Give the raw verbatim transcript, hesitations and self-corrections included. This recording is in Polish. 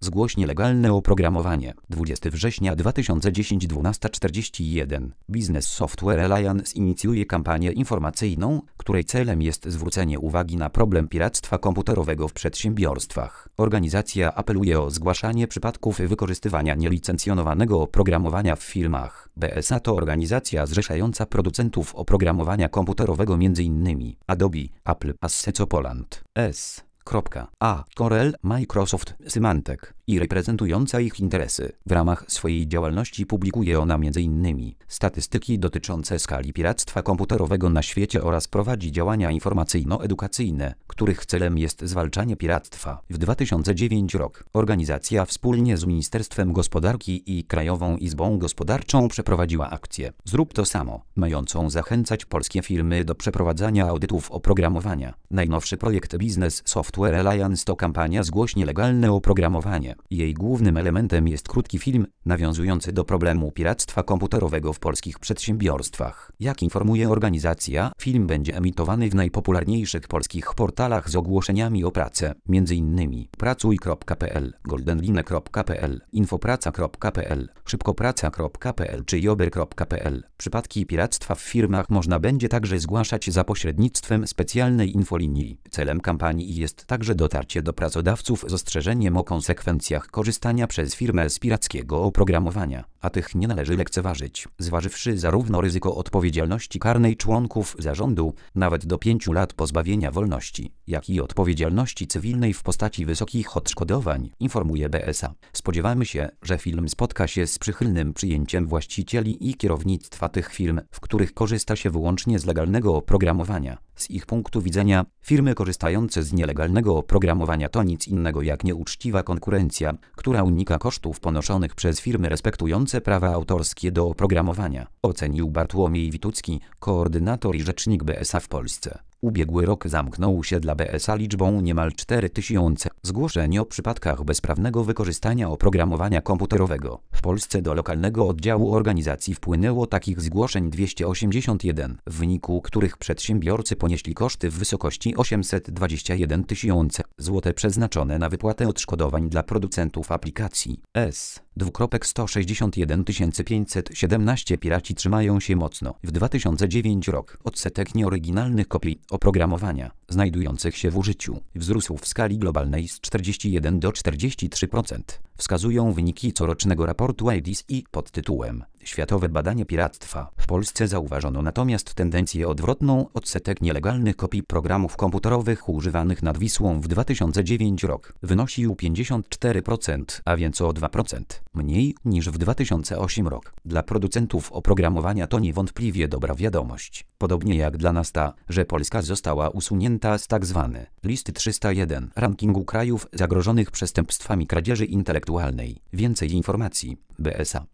Zgłoś nielegalne oprogramowanie. dwudziestego września dwa tysiące dziesiątego, dwunasta czterdzieści jeden. Business Software Alliance inicjuje kampanię informacyjną, której celem jest zwrócenie uwagi na problem piractwa komputerowego w przedsiębiorstwach. Organizacja apeluje o zgłaszanie przypadków wykorzystywania nielicencjonowanego oprogramowania w firmach. B S A to organizacja zrzeszająca producentów oprogramowania komputerowego m.in. Adobe, Apple, Asseco Poland, S. A. Corel, Microsoft, Symantec i reprezentująca ich interesy. W ramach swojej działalności publikuje ona m.in. statystyki dotyczące skali piractwa komputerowego na świecie oraz prowadzi działania informacyjno-edukacyjne, których celem jest zwalczanie piractwa. W dwa tysiące dziewiątym rok organizacja wspólnie z Ministerstwem Gospodarki i Krajową Izbą Gospodarczą przeprowadziła akcję Zrób to samo, mającą zachęcać polskie firmy do przeprowadzania audytów oprogramowania. Najnowszy projekt Business Software Alliance to kampania Zgłoś nielegalne oprogramowanie. Jej głównym elementem jest krótki film nawiązujący do problemu piractwa komputerowego w polskich przedsiębiorstwach. Jak informuje organizacja, film będzie emitowany w najpopularniejszych polskich portalach z ogłoszeniami o pracę, m.in. pracuj kropka p l, goldenline kropka p l, infopraca kropka p l, szybkopraca kropka p l czy jober kropka p l. Przypadki piractwa w firmach można będzie także zgłaszać za pośrednictwem specjalnej infolinii. Celem kampanii jest także dotarcie do pracodawców z ostrzeżeniem o konsekwencjach korzystania przez firmę z pirackiego oprogramowania, a tych nie należy lekceważyć, zważywszy zarówno ryzyko odpowiedzialności karnej członków zarządu, nawet do pięciu lat pozbawienia wolności, jak i odpowiedzialności cywilnej w postaci wysokich odszkodowań, informuje B S A. Spodziewamy się, że film spotka się z przychylnym przyjęciem właścicieli i kierownictwa tych firm, w których korzysta się wyłącznie z legalnego oprogramowania. Z ich punktu widzenia, firmy korzystające z nielegalnego oprogramowania to nic innego jak nieuczciwa konkurencja, która unika kosztów ponoszonych przez firmy respektujące prawa autorskie do oprogramowania, ocenił Bartłomiej Witucki, koordynator i rzecznik B S A w Polsce. Ubiegły rok zamknął się dla B S A liczbą niemal cztery tysiące zgłoszeń o przypadkach bezprawnego wykorzystania oprogramowania komputerowego. W Polsce do lokalnego oddziału organizacji wpłynęło takich zgłoszeń dwieście osiemdziesiąt jeden, w wyniku których przedsiębiorcy ponieśli koszty w wysokości osiemset dwadzieścia jeden tysięcy złotych przeznaczone na wypłatę odszkodowań dla producentów aplikacji. S. sto sześćdziesiąt jeden tysięcy pięćset siedemnaście piraci trzymają się mocno. W dwa tysiące dziewiątym rok odsetek nieoryginalnych kopii oprogramowania znajdujących się w użyciu wzrósł w skali globalnej z czterdziestu jeden do czterdziestu trzech procent. Wskazują wyniki corocznego raportu I D S I pod tytułem Światowe badanie piractwa. W Polsce zauważono natomiast tendencję odwrotną. Odsetek nielegalnych kopii programów komputerowych używanych nad Wisłą w dwa tysiące dziewiątym rok wynosił pięćdziesiąt cztery procent, a więc o dwa procent mniej niż w dwa tysiące ósmym rok. Dla producentów oprogramowania to niewątpliwie dobra wiadomość. Podobnie jak dla nas ta, że Polska została usunięta z tzw. listy trzysta jeden rankingu krajów zagrożonych przestępstwami kradzieży intelektualnej. Więcej informacji B S A.